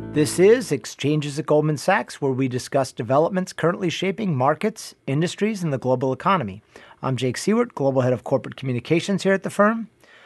This is Exchanges at Goldman Sachs, where we discuss developments currently shaping markets, industries, and the global economy. I'm Jake Seward, Global Head of Corporate Communications here at the firm.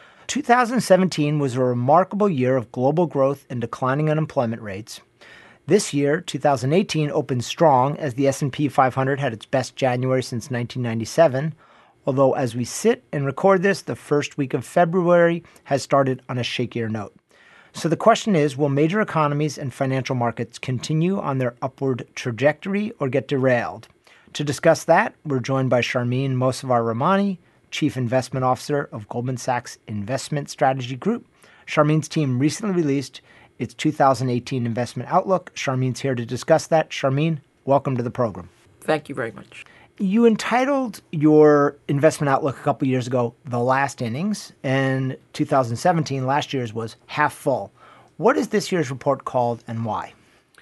2017 was a remarkable year of global growth and declining unemployment rates. This year, 2018, opened strong as the S&P 500 had its best January since 1997, although as we sit and record this, the first week of February has started on a shakier note. So the question is, will major economies and financial markets continue on their upward trajectory or get derailed? To discuss that, we're joined by Sharmeen Mossavar-Rahmani, Chief Investment Officer of Goldman Sachs Investment Strategy Group. Sharmeen's team recently released its 2018 investment outlook. Sharmeen's here to discuss that. Sharmeen, welcome to the program. Thank you very much. You entitled your investment outlook a couple years ago, The Last Innings, and 2017, last year's, was Half Full. What is this year's report called and why?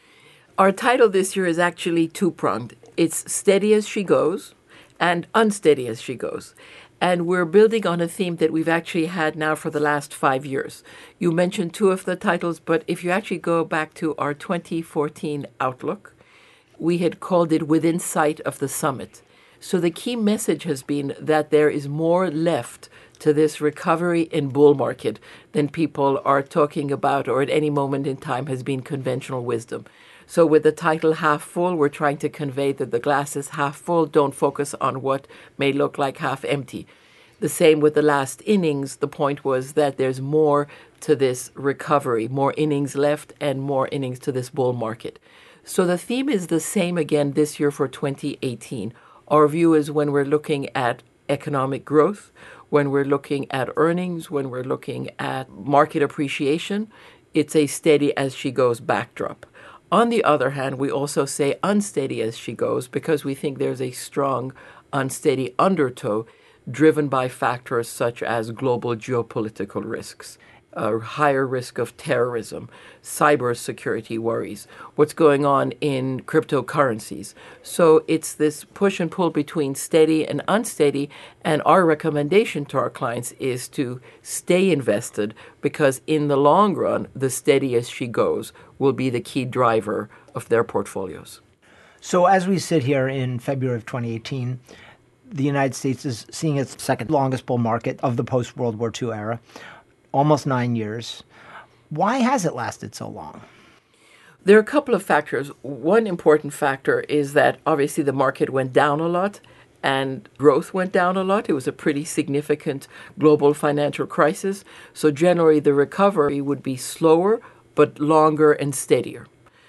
Our title this year is actually two-pronged. It's Steady as She Goes and Unsteady as She Goes. And we're building on a theme that we've actually had now for the last 5 years. You mentioned two of the titles, but if you actually go back to our 2014 outlook, we had called it Within Sight of the Summit. So the key message has been that there is more left to this recovery in bull market than people are talking about or at any moment in time has been conventional wisdom. So with the title Half Full, we're trying to convey that the glass is half full. Don't focus on what may look like half empty. The same with The Last Innings. The point was that there's more to this recovery, more innings left and more innings to this bull market. So the theme is the same again this year for 2018. Our view is when we're looking at economic growth, when we're looking at earnings, when we're looking at market appreciation, it's a steady as she goes backdrop. On the other hand, we also say unsteady as she goes because we think there's a strong unsteady undertow driven by factors such as global geopolitical risks, a higher risk of terrorism, cybersecurity worries, what's going on in cryptocurrencies. So it's this push and pull between steady and unsteady, and our recommendation to our clients is to stay invested because in the long run, the steady as she goes will be the key driver of their portfolios. So as we sit here in February of 2018, the United States is seeing its second longest bull market of the post-World War II era. Almost 9 years. Why has it lasted so long? There are a couple of factors. One important factor is that obviously the market went down a lot and growth went down a lot. It was a pretty significant global financial crisis. So generally the recovery would be slower, but longer and steadier.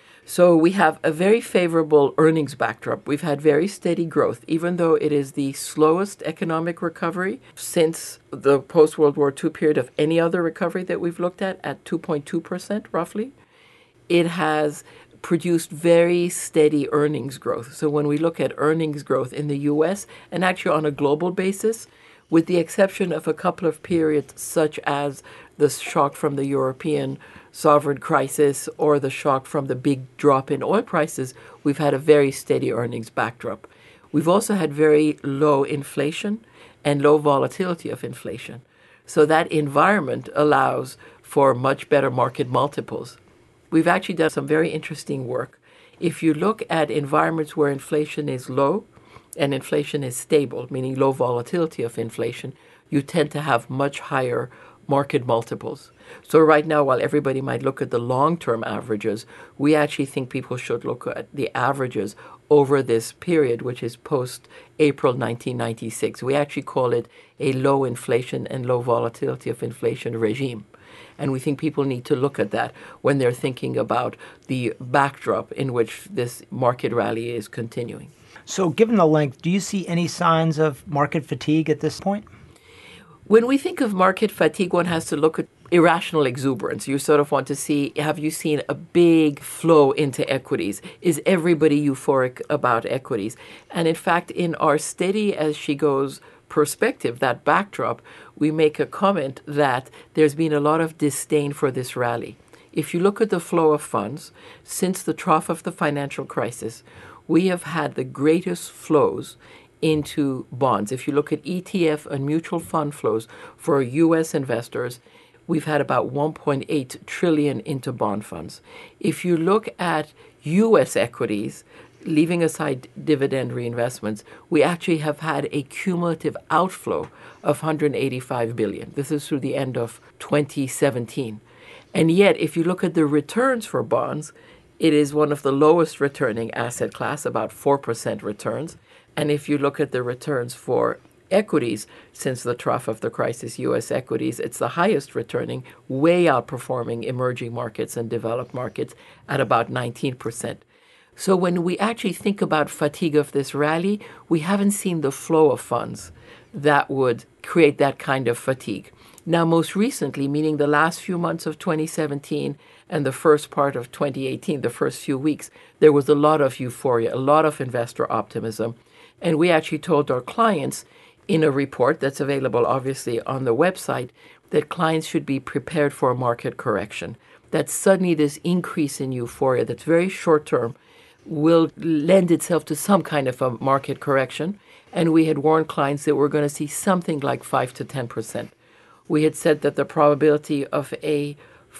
So we have a very favorable earnings backdrop. We've had very steady growth, even though it is the slowest economic recovery since the post-World War II period of any other recovery that we've looked at 2.2% roughly. It has produced very steady earnings growth. So when we look at earnings growth in the U.S. and actually on a global basis, with the exception of a couple of periods such as the shock from the European sovereign crisis or the shock from the big drop in oil prices, we've had a very steady earnings backdrop. We've also had very low inflation and low volatility of inflation. So that environment allows for much better market multiples. We've actually done some very interesting work. If you look at environments where inflation is low and inflation is stable, meaning low volatility of inflation, you tend to have much higher market multiples. So right now, while everybody might look at the long-term averages, we actually think people should look at the averages over this period, which is post-April 1996. We actually call it a low inflation and low volatility of inflation regime. And we think people need to look at that when they're thinking about the backdrop in which this market rally is continuing. So given the length, do you see any signs of market fatigue at this point? When we think of market fatigue, one has to look at irrational exuberance. You sort of want to see, have you seen a big flow into equities? Is everybody euphoric about equities? And in fact, in our steady as she goes perspective, that backdrop, we make a comment that there's been a lot of disdain for this rally. If you look at the flow of funds, since the trough of the financial crisis, we have had the greatest flows into bonds. If you look at ETF and mutual fund flows for U.S. investors, we've had about 1.8 trillion into bond funds. If you look at U.S. equities, leaving aside dividend reinvestments, we actually have had a cumulative outflow of 185 billion. This is through the end of 2017. And yet, if you look at the returns for bonds, it is one of the lowest returning asset class, about 4% returns. And if you look at the returns for equities since the trough of the crisis, U.S. equities, it's the highest returning, way outperforming emerging markets and developed markets at about 19%. So when we actually think about fatigue of this rally, we haven't seen the flow of funds that would create that kind of fatigue. Now, most recently, meaning the last few months of 2017 and the first part of 2018, the first few weeks, there was a lot of euphoria, a lot of investor optimism. And we actually told our clients in a report that's available, obviously, on the website, that clients should be prepared for a market correction, that suddenly this increase in euphoria that's very short-term will lend itself to some kind of a market correction. And we had warned clients that we're going to see something like 5 to 10%. We had said that the probability of a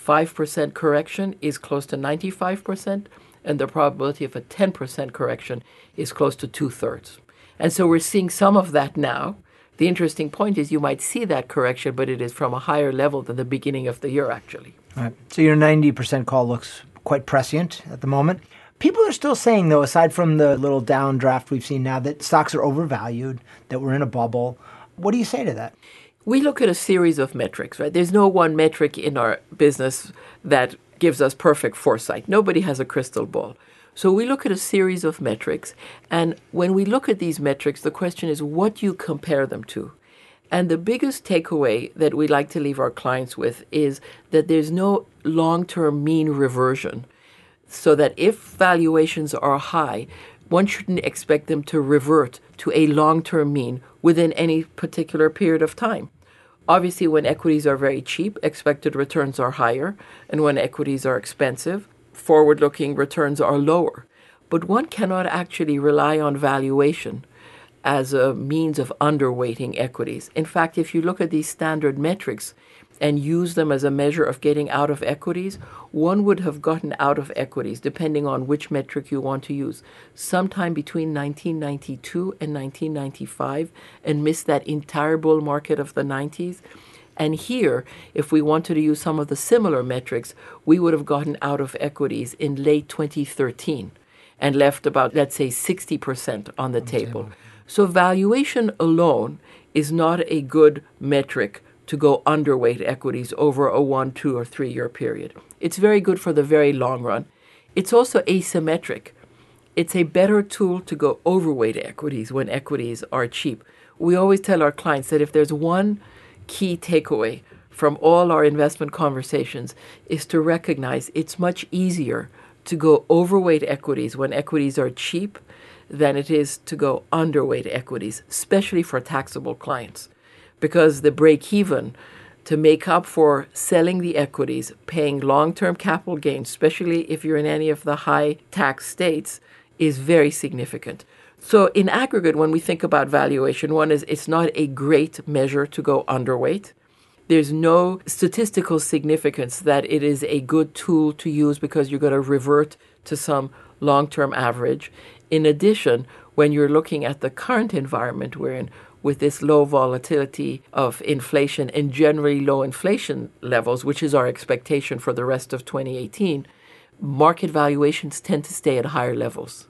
5% correction is close to 95%, and the probability of a 10% correction is close to 2/3. And so we're seeing some of that now. The interesting point is you might see that correction, but it is from a higher level than the beginning of the year, actually. All right. So your 90% call looks quite prescient at the moment. People are still saying, though, aside from the little downdraft we've seen now, that stocks are overvalued, that we're in a bubble. What do you say to that? We look at a series of metrics, right? There's no one metric in our business that gives us perfect foresight. Nobody has a crystal ball. So we look at a series of metrics, and when we look at these metrics, the question is, what do you compare them to? And the biggest takeaway that we like to leave our clients with is that there's no long-term mean reversion, so that if valuations are high, one shouldn't expect them to revert to a long-term mean within any particular period of time. Obviously, when equities are very cheap, expected returns are higher, and when equities are expensive, forward-looking returns are lower. But one cannot actually rely on valuation as a means of underweighting equities. In fact, if you look at these standard metrics and use them as a measure of getting out of equities, one would have gotten out of equities, depending on which metric you want to use, sometime between 1992 and 1995, and missed that entire bull market of the 90s. And here, if we wanted to use some of the similar metrics, we would have gotten out of equities in late 2013 and left about, let's say, 60% on the table. So valuation alone is not a good metric to go underweight equities over a 1, 2, or 3 year period. It's very good for the very long run. It's also asymmetric. It's a better tool to go overweight equities when equities are cheap. We always tell our clients that if there's one key takeaway from all our investment conversations is to recognize it's much easier to go overweight equities when equities are cheap than it is to go underweight equities, especially for taxable clients. Because the break-even to make up for selling the equities, paying long-term capital gains, especially if you're in any of the high-tax states, is very significant. So in aggregate, when we think about valuation, one is it's not a great measure to go underweight. There's no statistical significance that it is a good tool to use because you're going to revert to some long-term average. In addition, when you're looking at the current environment we're in, with this low volatility of inflation and generally low inflation levels, which is our expectation for the rest of 2018, market valuations tend to stay at higher levels.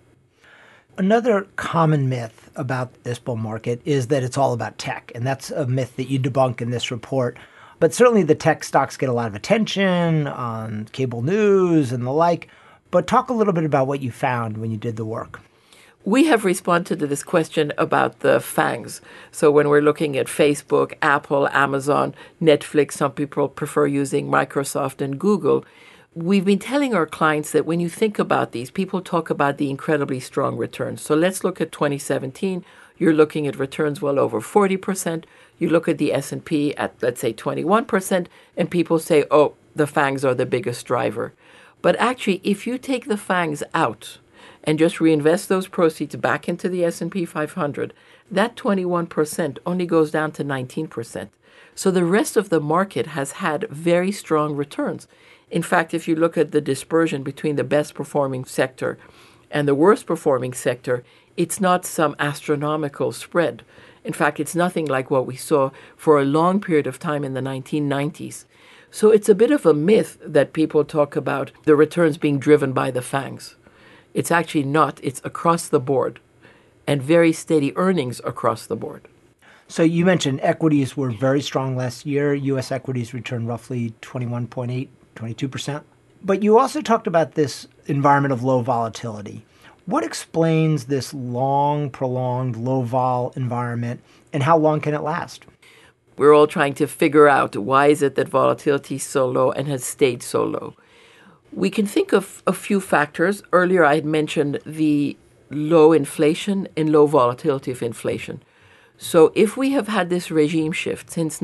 Another common myth about this bull market is that it's all about tech, and that's a myth that you debunk in this report. But certainly the tech stocks get a lot of attention on cable news and the like. But talk a little bit about what you found when you did the work. We have responded to this question about the FANGs. So when we're looking at Facebook, Apple, Amazon, Netflix, some people prefer using Microsoft and Google. We've been telling our clients that when you think about these, people talk about the incredibly strong returns. So let's look at 2017. You're looking at returns well over 40%. You look at the S&P at, let's say, 21%, and people say, oh, the FANGs are the biggest driver. But actually, if you take the FANGs out and just reinvest those proceeds back into the S&P 500, that 21% only goes down to 19%. So the rest of the market has had very strong returns. In fact, if you look at the dispersion between the best performing sector and the worst performing sector, it's not some astronomical spread. In fact, it's nothing like what we saw for a long period of time in the 1990s. So it's a bit of a myth that people talk about the returns being driven by the FANGs. It's actually not. It's across the board and very steady earnings across the board. So you mentioned equities were very strong last year. U.S. equities returned roughly 21.8, 22%. But you also talked about this environment of low volatility. What explains this long, prolonged, low vol environment, and how long can it last? We're all trying to figure out why is it that volatility is so low and has stayed so low. We can think of a few factors. Earlier I had mentioned the low inflation and low volatility of inflation. So if we have had this regime shift since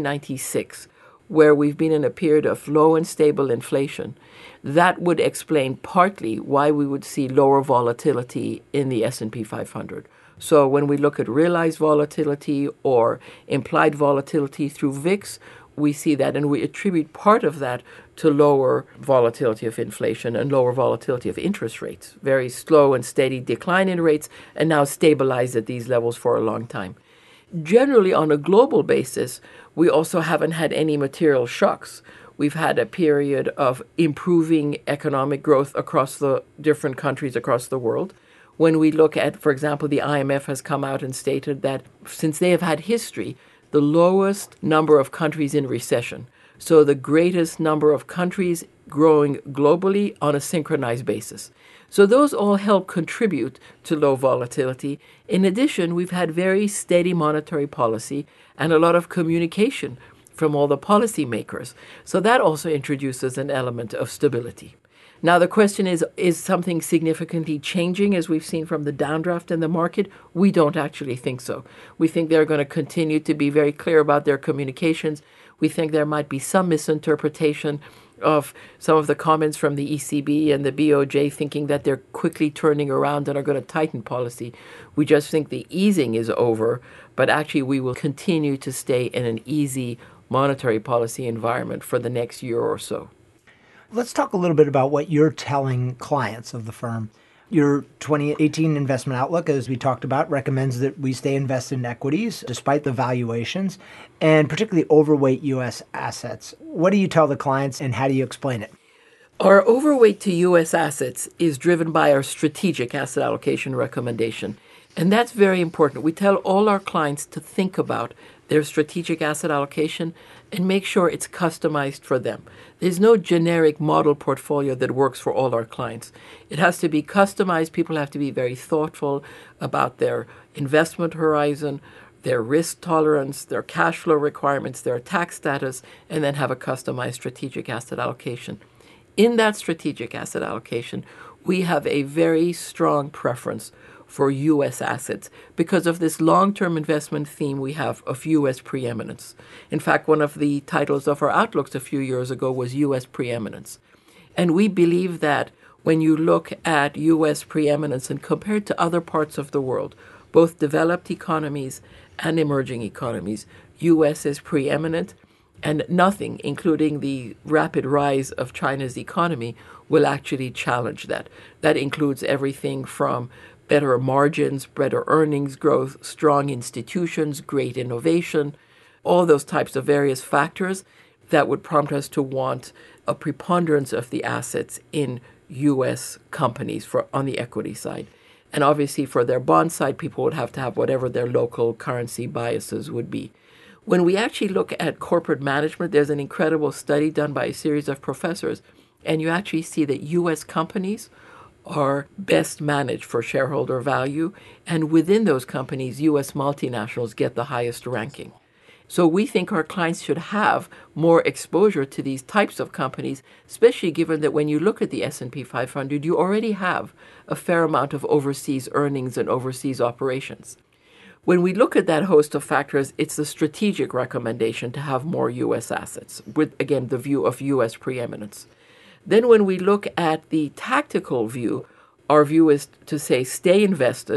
1996, where we've been in a period of low and stable inflation, that would explain partly why we would see lower volatility in the S&P 500. So when we look at realized volatility or implied volatility through VIX, we see that, and we attribute part of that to lower volatility of inflation and lower volatility of interest rates. Very slow and steady decline in rates, and now stabilized at these levels for a long time. Generally, on a global basis, we also haven't had any material shocks. We've had a period of improving economic growth across the different countries across the world. When we look at, for example, the IMF has come out and stated that since they have had history, the lowest number of countries in recession, so the greatest number of countries growing globally on a synchronized basis. So those all help contribute to low volatility. In addition, we've had very steady monetary policy and a lot of communication from all the policymakers. So that also introduces an element of stability. Now, the question is something significantly changing as we've seen from the downdraft in the market? We don't actually think so. We think they're going to continue to be very clear about their communications. We think there might be some misinterpretation of some of the comments from the ECB and the BOJ thinking that they're quickly turning around and are going to tighten policy. We just think the easing is over, but actually we will continue to stay in an easy monetary policy environment for the next year or so. Let's talk a little bit about what you're telling clients of the firm. Your 2018 investment outlook, as we talked about, recommends that we stay invested in equities despite the valuations, and particularly overweight U.S. assets. What do you tell the clients, and how do you explain it? Our overweight to U.S. assets is driven by our strategic asset allocation recommendation. And that's very important. We tell all our clients to think about their strategic asset allocation and make sure it's customized for them. There's no generic model portfolio that works for all our clients. It has to be customized. People have to be very thoughtful about their investment horizon, their risk tolerance, their cash flow requirements, their tax status, and then have a customized strategic asset allocation. In that strategic asset allocation, we have a very strong preference for U.S. assets because of this long-term investment theme we have of U.S. preeminence. In fact, one of the titles of our outlooks a few years ago was U.S. preeminence. And we believe that when you look at U.S. preeminence and compare it to other parts of the world, both developed economies and emerging economies, U.S. is preeminent, and nothing, including the rapid rise of China's economy, will actually challenge that. That includes everything from better margins, better earnings growth, strong institutions, great innovation, all those types of various factors that would prompt us to want a preponderance of the assets in U.S. companies on the equity side. And obviously for their bond side, people would have to have whatever their local currency biases would be. When we actually look at corporate management, there's an incredible study done by a series of professors, and you actually see that U.S. companies are best managed for shareholder value, and within those companies, U.S. multinationals get the highest ranking. So we think our clients should have more exposure to these types of companies, especially given that when you look at the S&P 500, you already have a fair amount of overseas earnings and overseas operations. When we look at that host of factors, it's a strategic recommendation to have more U.S. assets, with, again, the view of U.S. preeminence. Then when we look at the tactical view, our view is to say stay invested,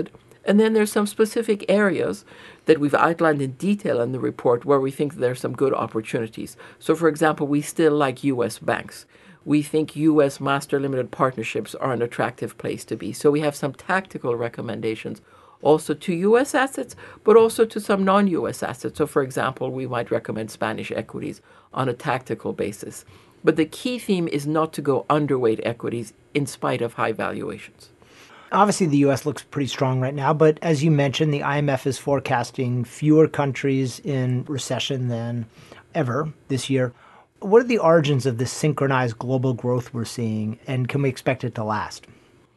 And then there's some specific areas that we've outlined in detail in the report where we think there's some good opportunities. So, for example, we still like U.S. banks. We think U.S. master limited partnerships are an attractive place to be. So we have some tactical recommendations also to U.S. assets, but also to some non-U.S. assets. So, for example, we might recommend Spanish equities on a tactical basis. But the key theme is not to go underweight equities in spite of high valuations. Obviously, the U.S. looks pretty strong right now, but as you mentioned, the IMF is forecasting fewer countries in recession than ever this year. What are the origins of this synchronized global growth we're seeing, and can we expect it to last?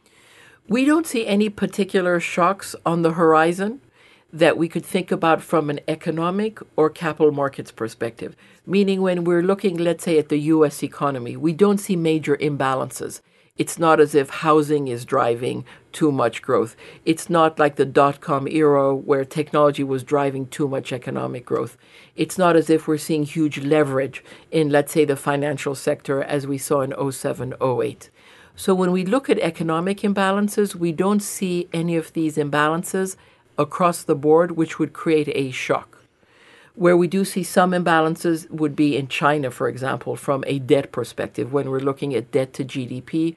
We don't see any particular shocks on the horizon that we could think about from an economic or capital markets perspective. Meaning when we're looking, let's say, at the U.S. economy, we don't see major imbalances. It's not as if housing is driving too much growth. It's not like the dot-com era where technology was driving too much economic growth. It's not as if we're seeing huge leverage in, let's say, the financial sector as we saw in 07, 08. So when we look at economic imbalances, we don't see any of these imbalances across the board, which would create a shock. Where we do see some imbalances would be in China, for example, from a debt perspective. When we're looking at debt to GDP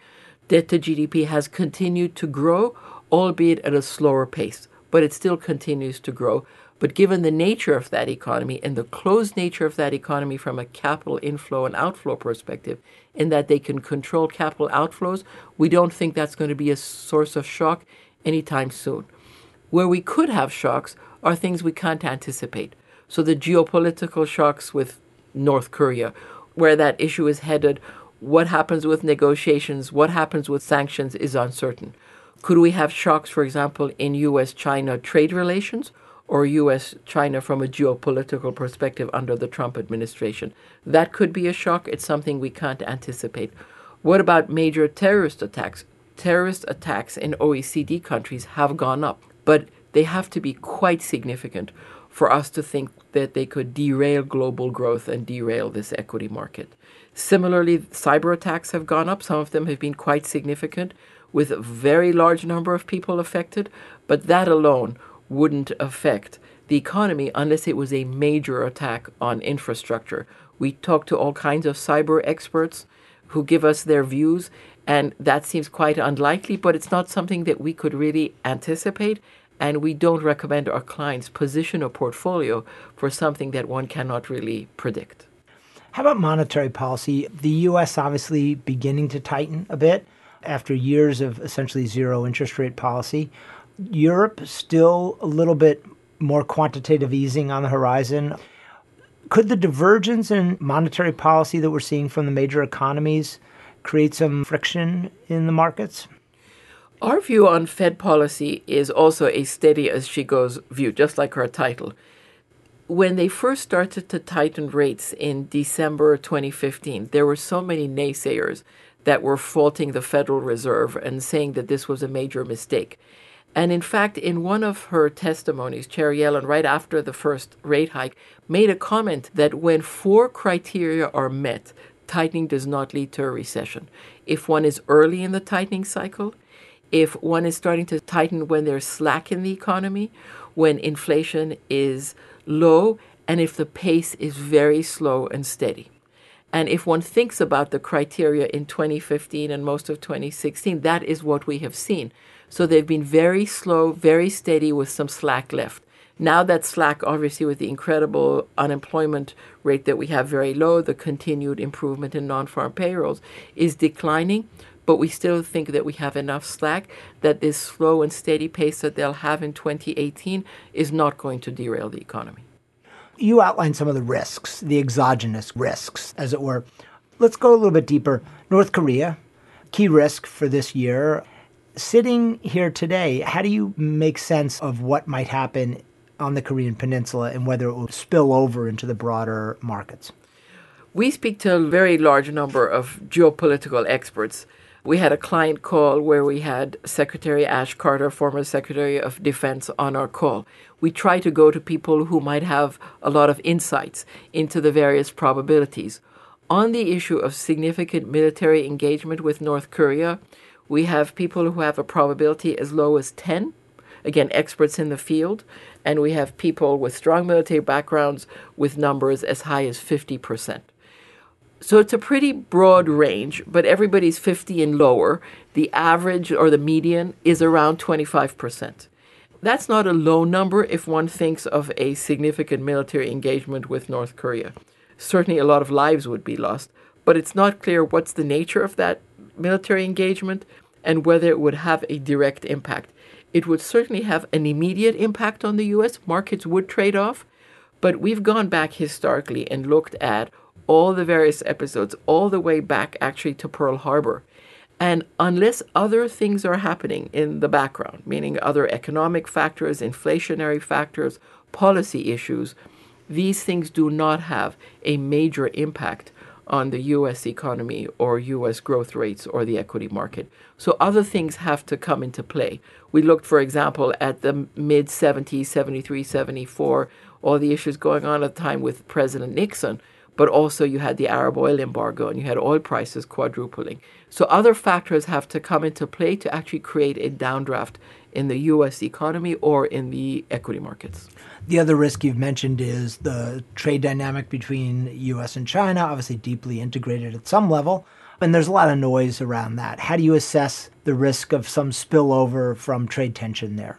has continued to grow, albeit at a slower pace, but it still continues to grow. But given the nature of that economy and the closed nature of that economy from a capital inflow and outflow perspective, in that they can control capital outflows, we don't think that's going to be a source of shock anytime soon. Where we could have shocks are things we can't anticipate. So the geopolitical shocks with North Korea, where that issue is headed, what happens with negotiations, what happens with sanctions is uncertain. Could we have shocks, for example, in U.S.-China trade relations or U.S.-China from a geopolitical perspective under the Trump administration? That could be a shock. It's something we can't anticipate. What about major terrorist attacks? Terrorist attacks in OECD countries have gone up, but they have to be quite significant for us to think that they could derail global growth and derail this equity market. Similarly, cyber attacks have gone up. Some of them have been quite significant, with a very large number of people affected, but that alone wouldn't affect the economy unless it was a major attack on infrastructure. We talk to all kinds of cyber experts who give us their views, and that seems quite unlikely, but it's not something that we could really anticipate. And we don't recommend our clients position a portfolio for something that one cannot really predict. How about monetary policy? The U.S. obviously beginning to tighten a bit after years of essentially zero interest rate policy. Europe still a little bit more quantitative easing on the horizon. Could the divergence in monetary policy that we're seeing from the major economies create some friction in the markets? Our view on Fed policy is also a steady as she goes view, just like our title. When they first started to tighten rates in December 2015, there were so many naysayers that were faulting the Federal Reserve and saying that this was a major mistake. And in fact, in one of her testimonies, Chair Yellen, right after the first rate hike, made a comment that when 4 criteria are met, tightening does not lead to a recession. If one is early in the tightening cycle, if one is starting to tighten when there's slack in the economy, when inflation is low, and if the pace is very slow and steady. And if one thinks about the criteria in 2015 and most of 2016, that is what we have seen. So they've been very slow, very steady with some slack left. Now that slack, obviously with the incredible unemployment rate that we have very low, the continued improvement in non-farm payrolls is declining. But we still think that we have enough slack that this slow and steady pace that they'll have in 2018 is not going to derail the economy. You outlined some of the risks, the exogenous risks, as it were. Let's go a little bit deeper. North Korea, key risk for this year. Sitting here today, how do you make sense of what might happen on the Korean Peninsula and whether it will spill over into the broader markets? We speak to a very large number of geopolitical experts. We had a client call where we had Secretary Ash Carter, former Secretary of Defense, on our call. We try to go to people who might have a lot of insights into the various probabilities. On the issue of significant military engagement with North Korea, we have people who have a probability as low as 10 again, experts in the field, and we have people with strong military backgrounds with numbers as high as 50%. So it's a pretty broad range, but everybody's 50 and lower. The average or the median is around 25%. That's not a low number if one thinks of a significant military engagement with North Korea. Certainly a lot of lives would be lost, but it's not clear what's the nature of that military engagement and whether it would have a direct impact. It would certainly have an immediate impact on the U.S. Markets would trade off, but we've gone back historically and looked at all the various episodes, all the way back actually to Pearl Harbor. And unless other things are happening in the background, meaning other economic factors, inflationary factors, policy issues, these things do not have a major impact on the U.S. economy or U.S. growth rates or the equity market. So other things have to come into play. We looked, for example, at the mid-70s, 73, 74, all the issues going on at the time with President Nixon, but also you had the Arab oil embargo and you had oil prices quadrupling. So other factors have to come into play to actually create a downdraft in the U.S. economy or in the equity markets. The other risk you've mentioned is the trade dynamic between U.S. and China, obviously deeply integrated at some level, and there's a lot of noise around that. How do you assess the risk of some spillover from trade tension there?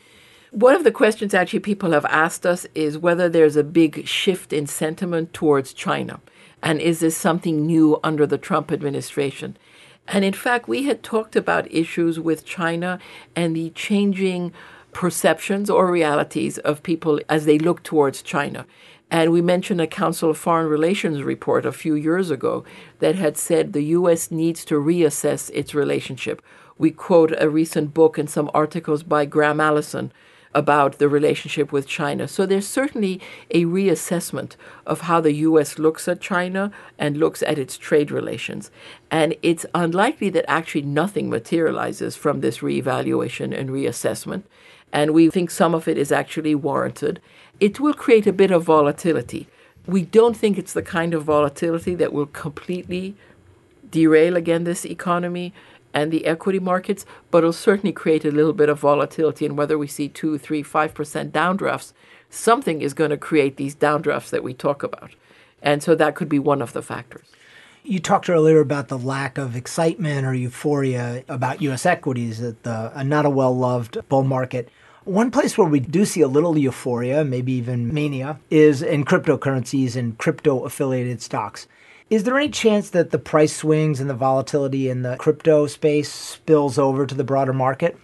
One of the questions actually people have asked us is whether there's a big shift in sentiment towards China. And is this something new under the Trump administration? And in fact, we had talked about issues with China and the changing perceptions or realities of people as they look towards China. And we mentioned a Council of Foreign Relations report a few years ago that had said the U.S. needs to reassess its relationship. We quote a recent book and some articles by Graham Allison about the relationship with China. So there's certainly a reassessment of how the U.S. looks at China and looks at its trade relations. And it's unlikely that actually nothing materializes from this reevaluation and reassessment. And we think some of it is actually warranted. It will create a bit of volatility. We don't think it's the kind of volatility that will completely derail again this economy and the equity markets, but it'll certainly create a little bit of volatility. And whether we see 2, 3, 5% downdrafts, something is going to create these downdrafts that we talk about. And so that could be one of the factors. You talked earlier about the lack of excitement or euphoria about U.S. equities, that not a well-loved bull market. One place where we do see a little euphoria, maybe even mania, is in cryptocurrencies and crypto-affiliated stocks. Is there any chance that the price swings and the volatility in the crypto space spills over to the broader market?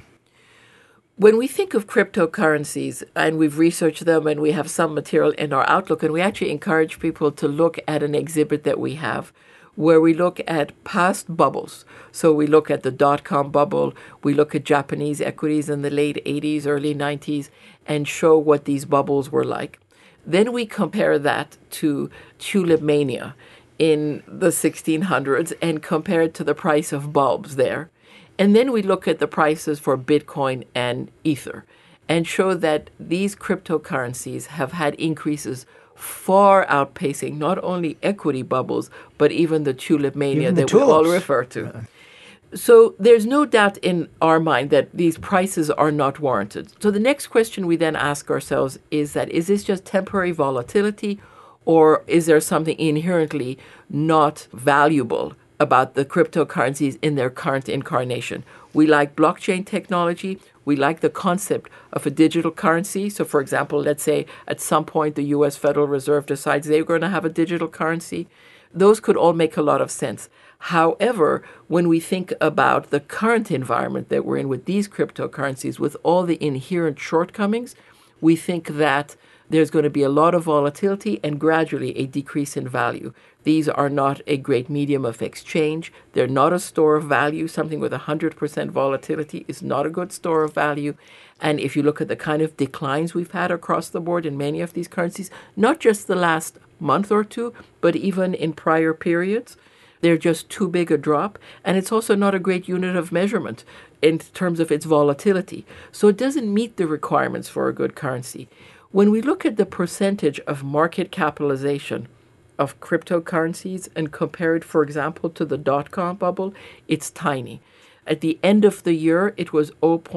When we think of cryptocurrencies, and we've researched them and we have some material in our Outlook, and we actually encourage people to look at an exhibit that we have where we look at past bubbles. So we look at the dot-com bubble, we look at Japanese equities in the late 80s, early 90s, and show what these bubbles were like. Then we compare that to tulip mania in the 1600s and compare it to the price of bulbs there. And then we look at the prices for Bitcoin and Ether and show that these cryptocurrencies have had increases far outpacing not only equity bubbles, but even the tulip mania that we all refer to. So there's no doubt in our mind that these prices are not warranted. So the next question we then ask ourselves is this just temporary volatility, or is there something inherently not valuable about the cryptocurrencies in their current incarnation? We like blockchain technology. We like the concept of a digital currency. So, for example, let's say at some point the U.S. Federal Reserve decides they're going to have a digital currency. Those could all make a lot of sense. However, when we think about the current environment that we're in with these cryptocurrencies, with all the inherent shortcomings, we think that there's going to be a lot of volatility and gradually a decrease in value. These are not a great medium of exchange. They're not a store of value. Something with 100% volatility is not a good store of value. And if you look at the kind of declines we've had across the board in many of these currencies, not just the last month or two, but even in prior periods, they're just too big a drop. And it's also not a great unit of measurement in terms of its volatility. So it doesn't meet the requirements for a good currency. When we look at the percentage of market capitalization of cryptocurrencies and compare it, for example, to the dot-com bubble, it's tiny. At the end of the year, it was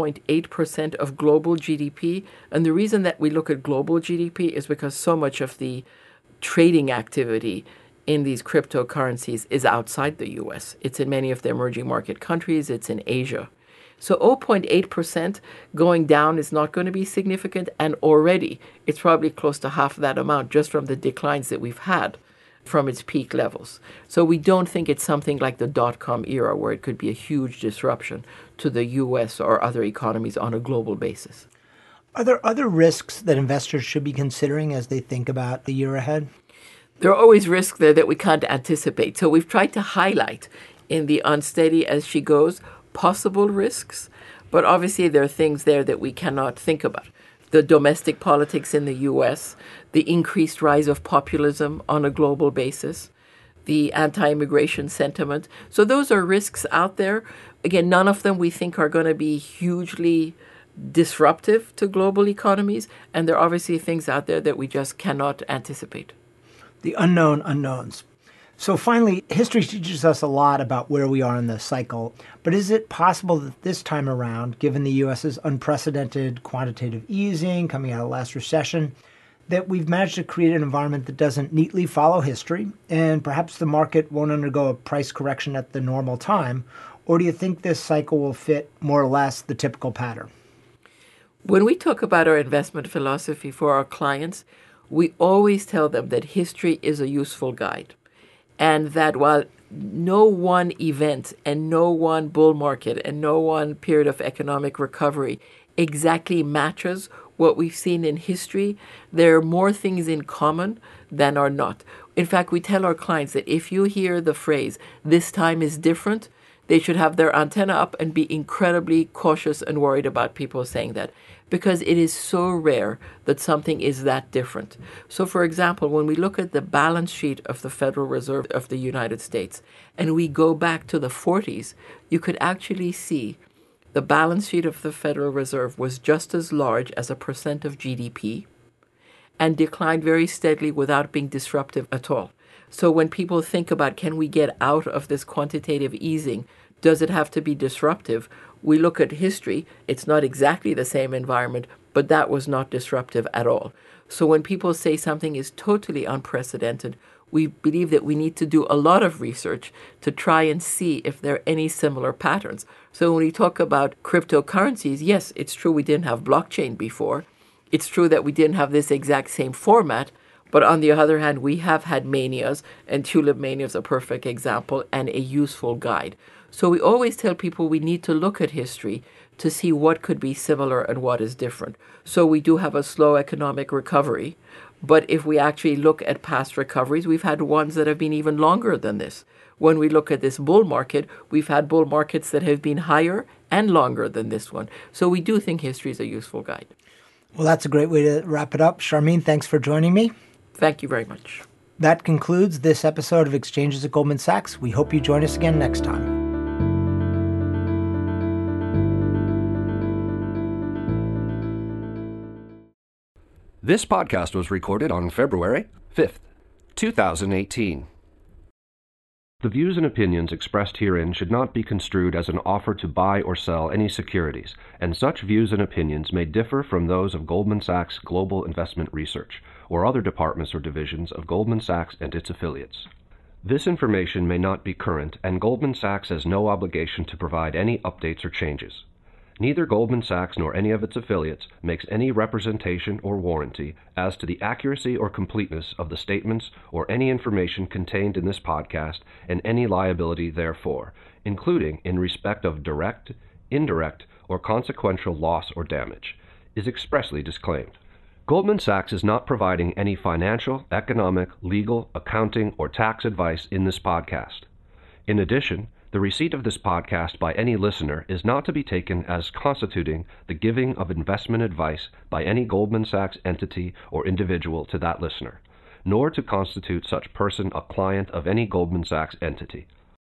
0.8% of global GDP. And the reason that we look at global GDP is because so much of the trading activity in these cryptocurrencies is outside the US. It's in many of the emerging market countries, it's in Asia. So 0.8% going down is not going to be significant, and already it's probably close to half that amount just from the declines that we've had from its peak levels. So we don't think it's something like the dot-com era where it could be a huge disruption to the US or other economies on a global basis. Are there other risks that investors should be considering as they think about the year ahead? There are always risks there that we can't anticipate. So we've tried to highlight in the Unsteady as she goes possible risks, but obviously there are things there that we cannot think about. The domestic politics in the US, the increased rise of populism on a global basis, the anti-immigration sentiment. So those are risks out there. Again, none of them we think are going to be hugely disruptive to global economies, and there are obviously things out there that we just cannot anticipate. The unknown unknowns. So finally, history teaches us a lot about where we are in the cycle, but is it possible that this time around, given the U.S.'s unprecedented quantitative easing coming out of the last recession, that we've managed to create an environment that doesn't neatly follow history, and perhaps the market won't undergo a price correction at the normal time? Or do you think this cycle will fit more or less the typical pattern? When we talk about our investment philosophy for our clients, we always tell them that history is a useful guide. And that while no one event and no one bull market and no one period of economic recovery exactly matches what we've seen in history, there are more things in common than are not. In fact, we tell our clients that if you hear the phrase, "this time is different," they should have their antenna up and be incredibly cautious and worried about people saying that, because it is so rare that something is that different. So, for example, when we look at the balance sheet of the Federal Reserve of the United States and we go back to the 40s, you could actually see the balance sheet of the Federal Reserve was just as large as a percent of GDP and declined very steadily without being disruptive at all. So when people think about, can we get out of this quantitative easing, does it have to be disruptive? We look at history, it's not exactly the same environment, but that was not disruptive at all. So when people say something is totally unprecedented, we believe that we need to do a lot of research to try and see if there are any similar patterns. So when we talk about cryptocurrencies, yes, it's true we didn't have blockchain before. It's true that we didn't have this exact same format. But on the other hand, we have had manias, and tulip mania is a perfect example and a useful guide. So we always tell people we need to look at history to see what could be similar and what is different. So we do have a slow economic recovery, but if we actually look at past recoveries, we've had ones that have been even longer than this. When we look at this bull market, we've had bull markets that have been higher and longer than this one. So we do think history is a useful guide. Well, that's a great way to wrap it up. Charmaine, thanks for joining me. Thank you very much. That concludes this episode of Exchanges at Goldman Sachs. We hope you join us again next time. This podcast was recorded on February 5th, 2018. The views and opinions expressed herein should not be construed as an offer to buy or sell any securities, and such views and opinions may differ from those of Goldman Sachs Global Investment Research or other departments or divisions of Goldman Sachs and its affiliates. This information may not be current, and Goldman Sachs has no obligation to provide any updates or changes. Neither Goldman Sachs nor any of its affiliates makes any representation or warranty as to the accuracy or completeness of the statements or any information contained in this podcast and any liability therefor, including in respect of direct, indirect, or consequential loss or damage, is expressly disclaimed. Goldman Sachs is not providing any financial, economic, legal, accounting, or tax advice in this podcast. In addition, the receipt of this podcast by any listener is not to be taken as constituting the giving of investment advice by any Goldman Sachs entity or individual to that listener, nor to constitute such person a client of any Goldman Sachs entity.